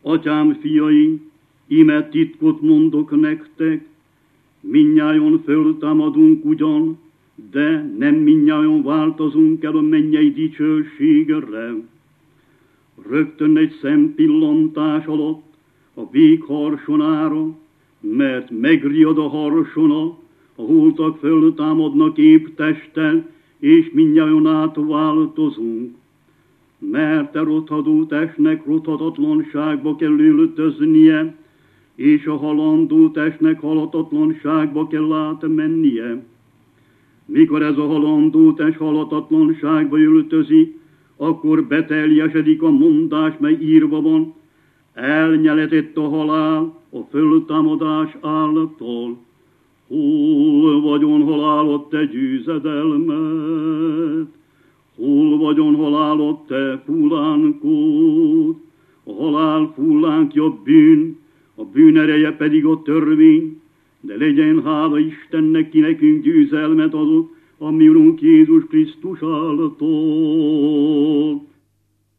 Atyám fiai, íme titkot mondok nektek, mindnyájon föltámadunk ugyan, de nem mindnyájon változunk el a mennyei dicsőségre. Rögtön egy szempillantás alatt a vég harsonára, mert megriad a harsona, a holtak föltámadnak épp testtel, és mindnyájon átváltozunk. Mert a rothadó testnek rothatatlanságba kell öltöznie, és a halandó testnek halatatlanságba kell átmennie. Mikor ez a halandó test halatatlanságba öltözik, akkor beteljesedik a mondás, mely írva van, elnyeletett a halál a föltámadás által. Hol vagyon halálod te győzedelmed? Hol vagyon halálod te fullánkod? A halál fullánkja bűn, a bűn ereje pedig a törvény, de legyen hála Istennek, ki nekünk győzelmet adott, a mi Urunk Jézus Krisztus által.